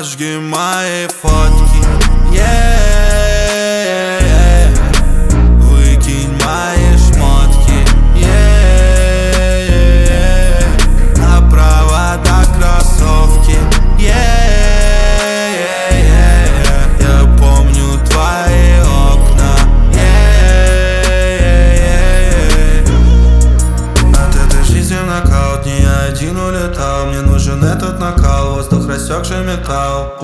Сожги мои фотки, выкинь мои шмотки, на провода кроссовки, я помню твои окна, от этой жизни нокаут, не я один улетал. Мне нужен этот накал, воздух рассекший металл.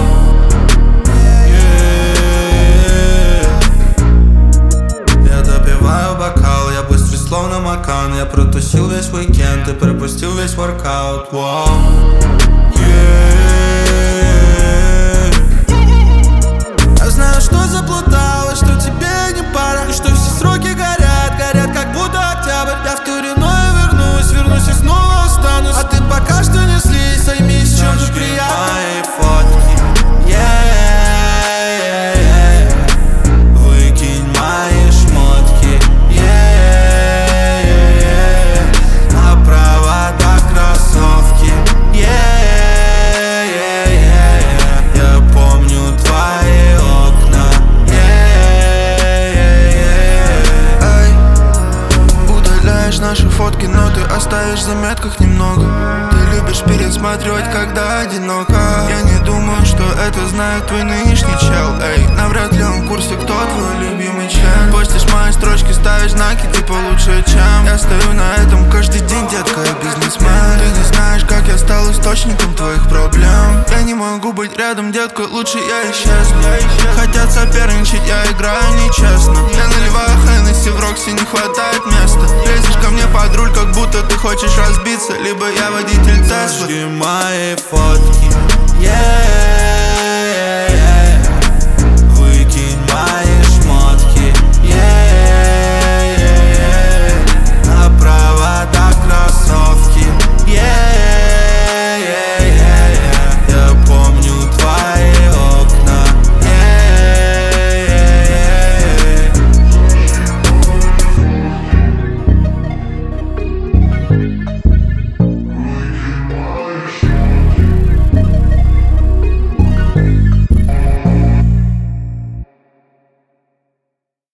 Я допиваю бокал, я быстрый словно Макан. Я протусил весь уикенд и пропустил весь воркаут. Я знаю, что заплуталась, что тебе не пара, и что все сроки горят, горят как будто октябрь. Я в Туриное вернусь и снова останусь, а ты пока что не слизь, займись чем-то приятным. Мои фотки, выкинь мои шмотки, на провода кроссовки, я помню твои окна, Удаляешь наши фотки, но ты оставишь в заметках немного. Ты любишь пересматривать, когда одиноко. Я не думаю, что это знает твой нынешний чел. Навряд ли он в курсе, кто твой любимый член. Постишь мои строчки, ставишь знаки, ты получше, чем я стою на этом каждый день, детка, я бизнесмен. Ты не знаешь, как я стал источником твоих проблем. Я не могу быть рядом, детка, лучше я исчезну. Хотят соперничать, я играю нечестно. Я наливаю Хеннесси, в Рокси не хватает места. Лезешь ко мне под руль, как будто ты хочешь разбиться, либо я водитель Теслы. Сожги мои фотки,